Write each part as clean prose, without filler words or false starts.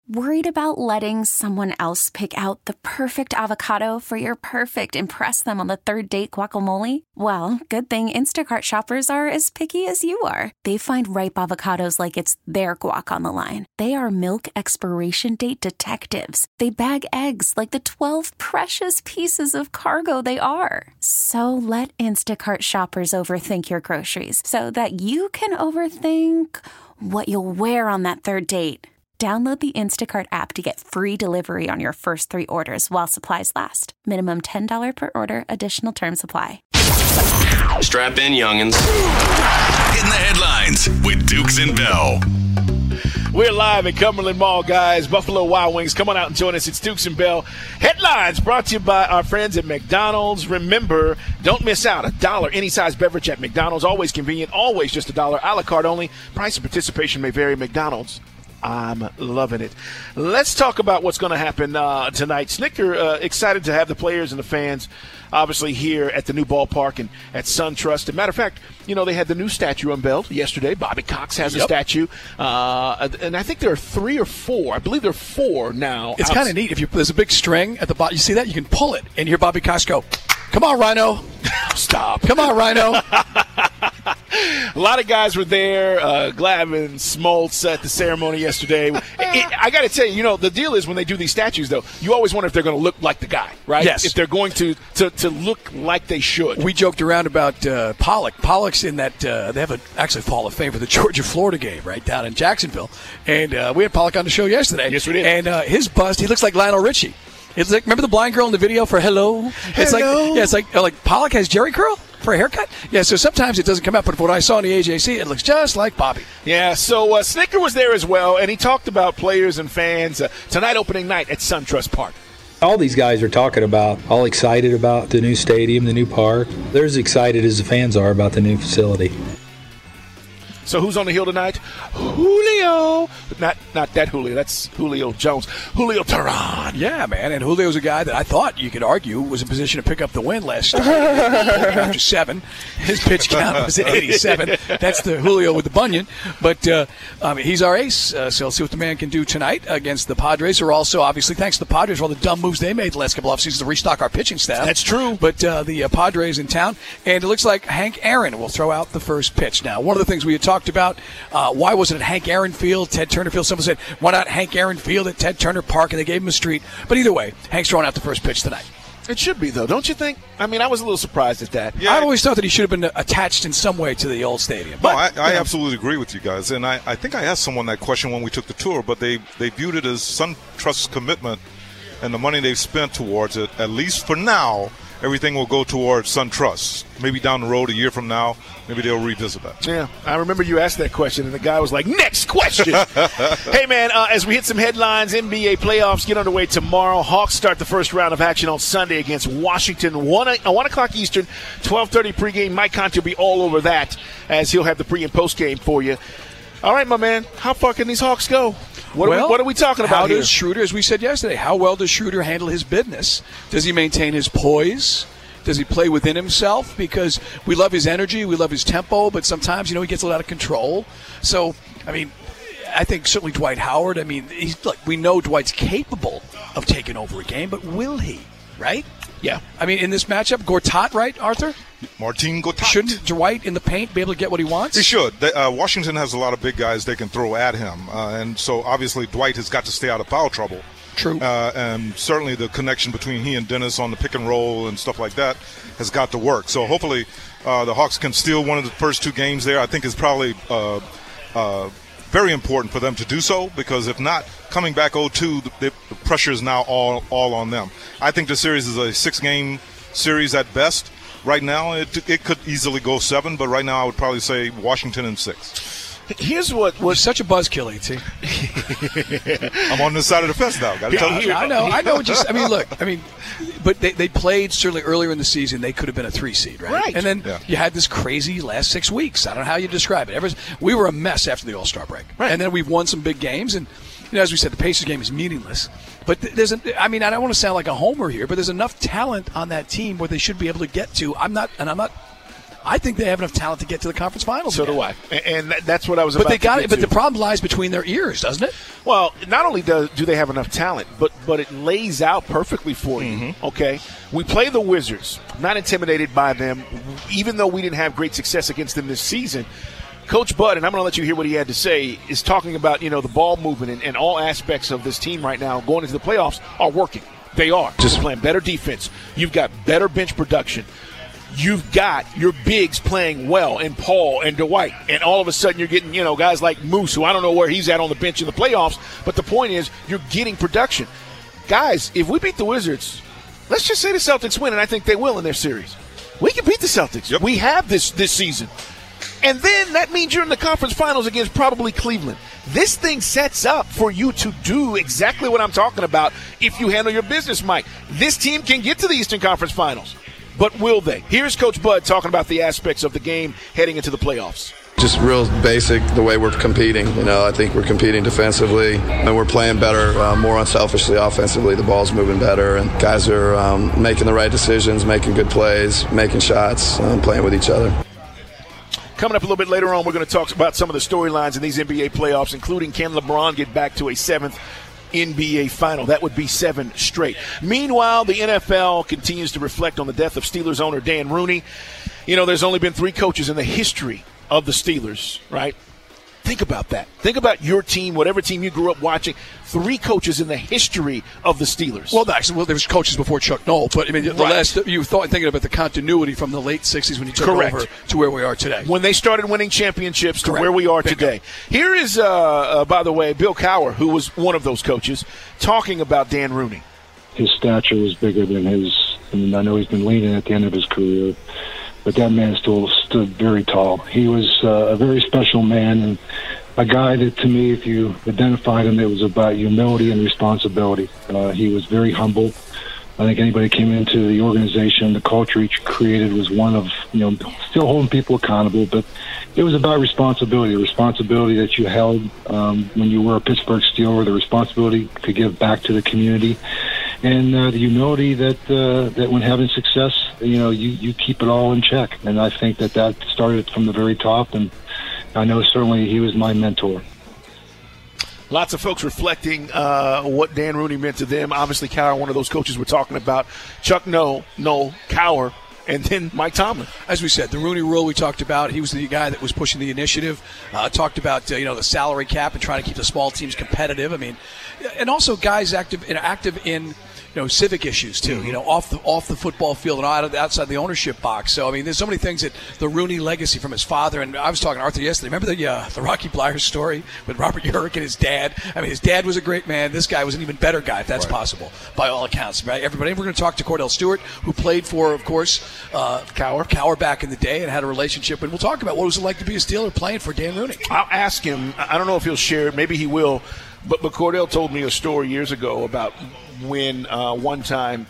Worried about letting someone else pick out the perfect avocado for your perfect impress them on the third date guacamole? Well, good thing Instacart shoppers are as picky as you are. They find ripe avocados like it's their guac on the line. They are milk expiration date detectives. They bag eggs like the 12 precious pieces of cargo they are. So let Instacart shoppers overthink your groceries so that you can overthink what you'll wear on that third date. Download the Instacart app to get free delivery on your first 3 orders while supplies last. Minimum $10 per order. Additional terms apply. Strap in, youngins. In the headlines with Dukes and Bell. We're live at Cumberland Mall, guys. Buffalo Wild Wings. Come on out and join us. It's Dukes and Bell. Headlines brought to you by our friends at McDonald's. Remember, don't miss out. $1 any size beverage at McDonald's. Always convenient. Always just $1. A la carte only. Price and participation may vary. McDonald's. I'm loving it. Let's talk about what's going to happen tonight. Snicker, excited to have the players and the fans obviously here at the new ballpark and at SunTrust. As a matter of fact, you know, they had the new statue unveiled yesterday. Bobby Cox has a statue. And I think there are 3 or 4. I believe there are 4 now. It's kind of neat. There's a big string at the bottom. You see that? You can pull it and hear Bobby Cox go, "Come on, Rhino." Stop. Come on, Rhino. A lot of guys were there. Glavine, Smoltz at the ceremony yesterday. I got to tell you, you know, the deal is when they do these statues, though, you always wonder if they're going to look like the guy, right? Yes. If they're going to look like they should. We joked around about Pollock. Pollock's in that they have actually Hall of Fame for the Georgia-Florida game right down in Jacksonville. And we had Pollock on the show yesterday. Yes, we did. And his bust, he looks like Lionel Richie. It's like, remember the blind girl in the video for Hello? It's like Pollock has Jerry curl for a haircut. Yeah, so sometimes it doesn't come out, but what I saw in the AJC, it looks just like Bobby. Yeah, so Snicker was there as well, and he talked about players and fans tonight, opening night at SunTrust Park. All these guys are talking about, all excited about the new stadium, the new park. They're as excited as the fans are about the new facility. So who's on the hill tonight? Julio. But not that Julio. That's Julio Jones. Julio Teheran. Yeah, man. And Julio's a guy that I thought you could argue was in position to pick up the win last night. After 7. His pitch count was at 87. That's the Julio with the bunion. But he's our ace. So let's see what the man can do tonight against the Padres. Who are also, obviously, thanks to the Padres for all the dumb moves they made the last couple of offseasons to restock our pitching staff. That's true. But the Padres in town. And it looks like Hank Aaron will throw out the first pitch. Now, one of the things we had talked about, why wasn't it Hank Aaron Field, Ted Turner Field? Someone said, why not Hank Aaron Field at Ted Turner Park? And they gave him a street. But either way, Hank's throwing out the first pitch tonight. It should be, though, don't you think? I mean, I was a little surprised at that. Yeah, I always thought that he should have been attached in some way to the old stadium. But, I absolutely agree with you guys. And I think I asked someone that question when we took the tour, but they viewed it as SunTrust's commitment and the money they've spent towards it, at least for now. Everything will go towards SunTrust. Maybe down the road, a year from now, maybe they'll revisit that. Yeah, I remember you asked that question, and the guy was like, next question. Hey, man, as we hit some headlines, NBA playoffs get underway tomorrow. Hawks start the first round of action on Sunday against Washington, 1 o'clock Eastern, 12:30 pregame. Mike Conti will be all over that as he'll have the pre- and post-game for you. All right, my man, how far can these Hawks go? What are we talking about how here? Does Schroeder, as we said yesterday, how well does Schroeder handle his business? Does he maintain his poise? Does he play within himself? Because we love his energy, we love his tempo, but sometimes, he gets a lot out of control. So, I mean, I think certainly Dwight Howard, we know Dwight's capable of taking over a game, but will he, right? Yeah. I mean, in this matchup, Gortat, right, Arthur? Martin Gortat. Shouldn't Dwight in the paint be able to get what he wants? He should. Washington has a lot of big guys they can throw at him. And so, obviously, Dwight has got to stay out of foul trouble. True. And certainly the connection between he and Dennis on the pick and roll and stuff like that has got to work. So, hopefully, the Hawks can steal one of the first 2 games there. I think it's probably very important for them to do so, because if not, coming back 0-2, the pressure is now all on them. I think the series is a 6-game series at best. Right now, it could easily go 7, but right now I would probably say Washington in 6. Here's what was such a buzzkill, E.T. I'm on this side of the fence now. Got to tell you. I know. But they played certainly earlier in the season. They could have been a 3 seed, right? Right. And then you had this crazy last 6 weeks. I don't know how you describe it. We were a mess after the All-Star break, right. And then we've won some big games. And as we said, the Pacers game is meaningless. But I don't want to sound like a homer here, but there's enough talent on that team where they should be able to get to. I'm not I think they have enough talent to get to the conference finals. So again. do I, and that's what I was But about they got to it. get But to. the problem lies between their ears, doesn't it? Well, not only do they have enough talent, but it lays out perfectly for you, okay? We play the Wizards. Not intimidated by them, even though we didn't have great success against them this season. Coach Bud, and I'm going to let you hear what he had to say, is talking about, the ball movement and all aspects of this team right now going into the playoffs are working. They are. Just playing better defense. You've got better bench production. You've got your bigs playing well, and Paul and Dwight, and all of a sudden you're getting, guys like Moose, who I don't know where he's at on the bench in the playoffs, but the point is you're getting production. Guys, if we beat the Wizards, let's just say the Celtics win, and I think they will in their series. We can beat the Celtics. Yep. We have this season. And then that means you're in the conference finals against probably Cleveland. This thing sets up for you to do exactly what I'm talking about if you handle your business, Mike. This team can get to the Eastern Conference Finals. But will they? Here's Coach Bud talking about the aspects of the game heading into the playoffs. Just real basic, the way we're competing. I think we're competing defensively, and we're playing better, more unselfishly offensively. The ball's moving better, and guys are making the right decisions, making good plays, making shots, playing with each other. Coming up a little bit later on, we're going to talk about some of the storylines in these NBA playoffs, including can LeBron get back to a 7th NBA final? That would be 7 straight. Meanwhile, the NFL continues to reflect on the death of Steelers owner Dan Rooney. There's only been 3 coaches in the history of the Steelers, right? Think about that. Think about your team, whatever team you grew up watching. 3 coaches in the history of the Steelers. Well, actually, there was coaches before Chuck Noll, but I mean, Right. thinking about the continuity from the late '60s when he took Correct. over to where we are today. When they started winning championships to Correct. where we are Bingo. today. Here is, by the way, Bill Cowher, who was one of those coaches, talking about Dan Rooney. His stature was bigger than his. I mean, I know he's been leaning at the end of his career, but that man still stood very tall. He was a very special man, and a guy that, to me, if you identified him, it was about humility and responsibility. He was very humble. I think anybody came into the organization, the culture he created was one of, still holding people accountable, but it was about responsibility that you held when you were a Pittsburgh Steeler, the responsibility to give back to the community, and the humility that when having success, you keep it all in check. And I think that started from the very top, and I know certainly he was my mentor. Lots of folks reflecting what Dan Rooney meant to them. Obviously, Cowher, one of those coaches we're talking about. Chuck Noll, Cowher, and then Mike Tomlin. As we said, the Rooney Rule we talked about. He was the guy that was pushing the initiative. Talked about the salary cap and trying to keep the small teams competitive. I mean, and also guys active in civic issues too. Off the football field and outside the ownership box. So I mean, there's so many things that the Rooney legacy from his father. And I was talking to Arthur yesterday. Remember the Rocky Bleier story with Robert Urich and his dad? I mean, his dad was a great man. This guy was an even better guy, if that's possible, by all accounts. Right? Everybody. We're going to talk to Cordell Stewart, who played for, of course, Cowher back in the day and had a relationship. And we'll talk about what it was like to be a Steeler playing for Dan Rooney. I'll ask him. I don't know if he'll share it. Maybe he will. But Cordell told me a story years ago about when one time,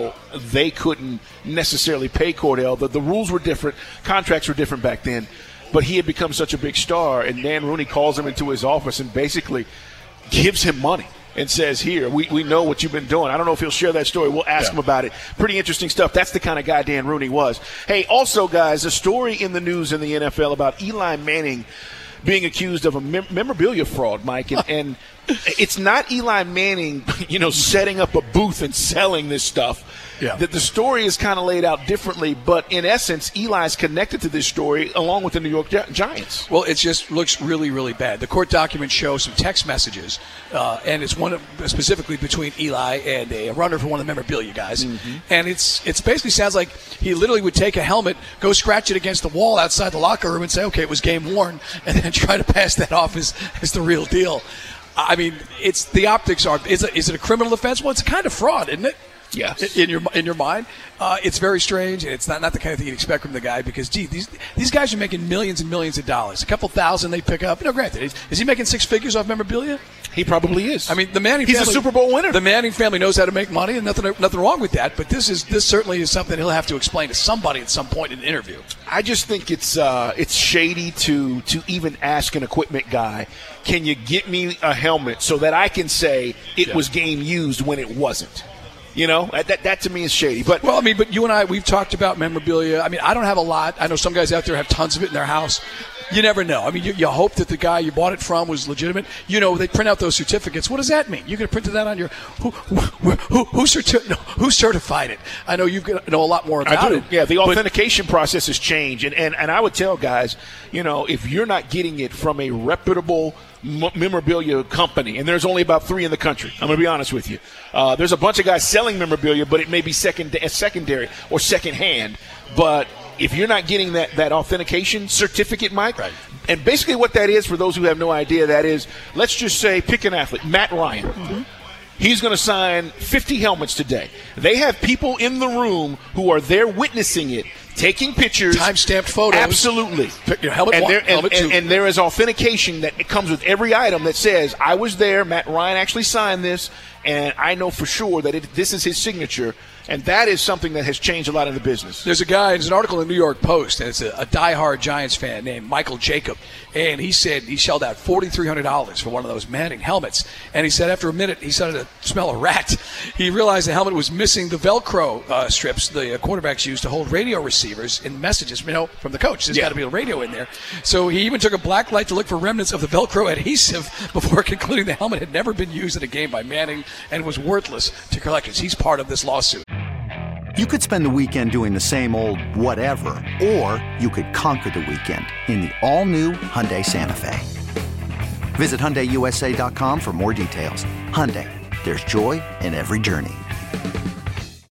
they couldn't necessarily pay Cordell. The rules were different. Contracts were different back then. But he had become such a big star, and Dan Rooney calls him into his office and basically gives him money and says, here, we know what you've been doing. I don't know if he'll share that story. We'll ask him about it. Pretty interesting stuff. That's the kind of guy Dan Rooney was. Hey, also, guys, a story in the news in the NFL about Eli Manning being accused of a memorabilia fraud, Mike, and it's not Eli Manning, setting up a booth and selling this stuff. Yeah. The story is kind of laid out differently, but in essence, Eli's connected to this story along with the New York Giants. Well, it just looks really, really bad. The court documents show some text messages, and it's one specifically between Eli and a runner for one of the memorabilia guys. Mm-hmm. And it's basically sounds like he literally would take a helmet, go scratch it against the wall outside the locker room and say, okay, it was game worn, and then try to pass that off as the real deal. I mean, it's the optics are. Is it a criminal offense? Well, it's a kind of fraud, isn't it? Yes. In your mind, it's very strange, and it's not the kind of thing you'd expect from the guy because, these guys are making millions and millions of dollars. A couple thousand they pick up. Granted, is he making 6 figures off memorabilia? He probably is. I mean, the Manning he's family, a Super Bowl winner. The Manning family knows how to make money, and nothing wrong with that. But this certainly is something he'll have to explain to somebody at some point in an interview. I just think it's shady to even ask an equipment guy, can you get me a helmet so that I can say it was game used when it wasn't? That to me is shady. But but you and I, we've talked about memorabilia. I mean, I don't have a lot. I know some guys out there have tons of it in their house. You never know. I mean, you hope that the guy you bought it from was legitimate. They print out those certificates. What does that mean? You're going to print that on your who certified it? I know you know a lot more about it. Yeah, the authentication process has changed, and I would tell guys, if you're not getting it from a reputable memorabilia company, and there's only about 3 in the country. I'm going to be honest with you. There's a bunch of guys selling memorabilia, but it may be secondary or secondhand. But if you're not getting that authentication certificate, Mike, right. And basically what that is, for those who have no idea, that is, let's just say, pick an athlete, Matt Ryan. Mm-hmm. He's going to sign 50 helmets today. They have people in the room who are there witnessing it, taking pictures. Time-stamped photos. Absolutely. Helmet 1, helmet 2. And there is authentication that it comes with every item that says, I was there, Matt Ryan actually signed this, and I know for sure that this is his signature. And that is something that has changed a lot in the business. There's an article in the New York Post, and it's a diehard Giants fan named Michael Jacob. And he said he shelled out $4,300 for one of those Manning helmets. And he said after a minute, he started to smell a rat. He realized the helmet was missing the Velcro strips the quarterbacks use to hold radio receivers in messages, from the coach. There's got to be a radio in there. So he even took a black light to look for remnants of the Velcro adhesive before concluding the helmet had never been used in a game by Manning and was worthless to collectors. He's part of this lawsuit. You could spend the weekend doing the same old whatever, or you could conquer the weekend in the all-new Hyundai Santa Fe. Visit HyundaiUSA.com for more details. Hyundai, there's joy in every journey.